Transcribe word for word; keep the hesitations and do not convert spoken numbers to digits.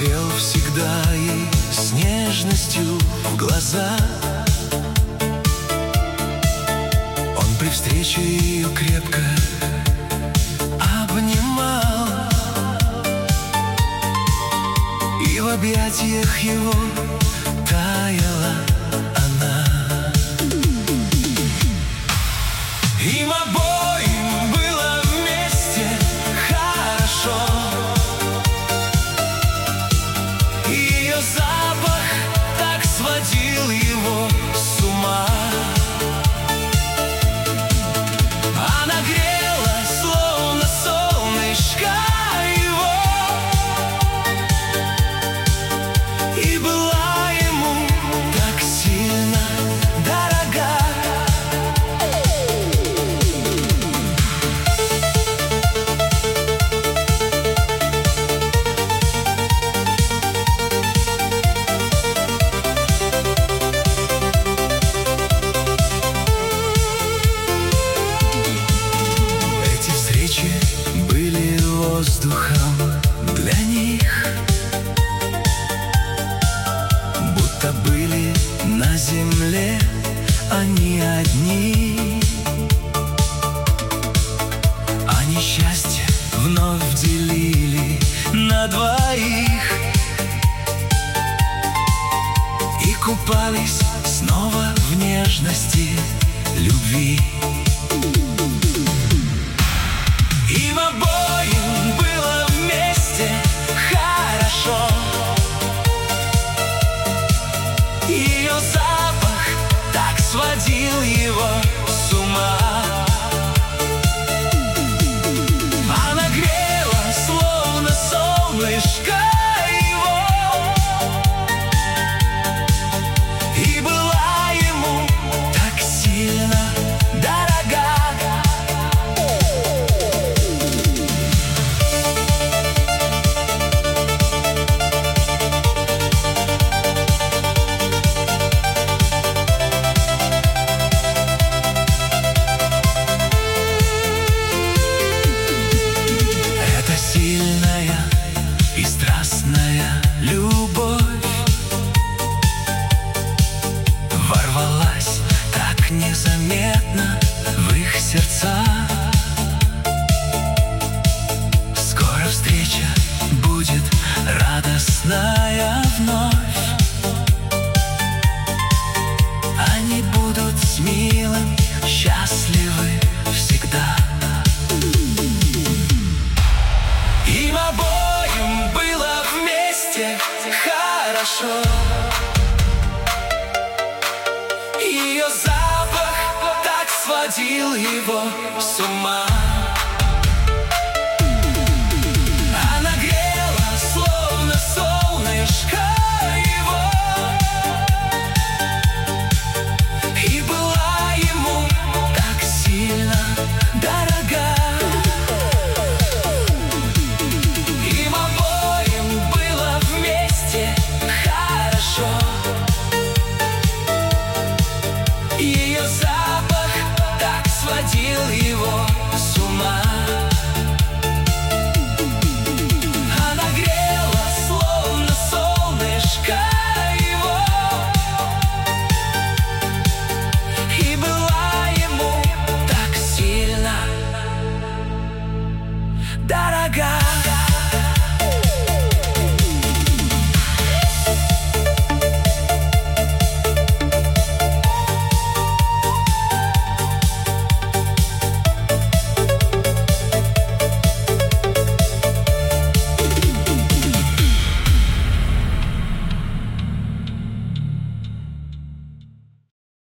смотрел всегда ей с нежностью в глаза. Он при встрече ее крепко обнимал, и в объятиях его таяла она. Им обоим было вместе хорошо. Ее запах так сводил его с ума. Она грела, словно солнышко его, и была ему так сильно дорога. Были воздухом для них, будто были на земле они одни. Они счастье вновь делили на двоих и купались снова в нежности любви. Им обоим было вместе хорошо. Ее запах так сводил его с ума. Она грела, словно солнышко его, и была ему так сильно дорога. Сильная и страстная любовь ворвалась так незаметно в их сердца. Скоро встреча будет радостная вновь. Они будут с милым счастливы всегда. Им обоим было вместе хорошо. Ее запах так сводил его с ума. Она грела, словно солнышко его, и была ему так сильно дорога. Ее запах так сводил его с ума. Она грела, словно солнышко его, и была ему так сильно дорога.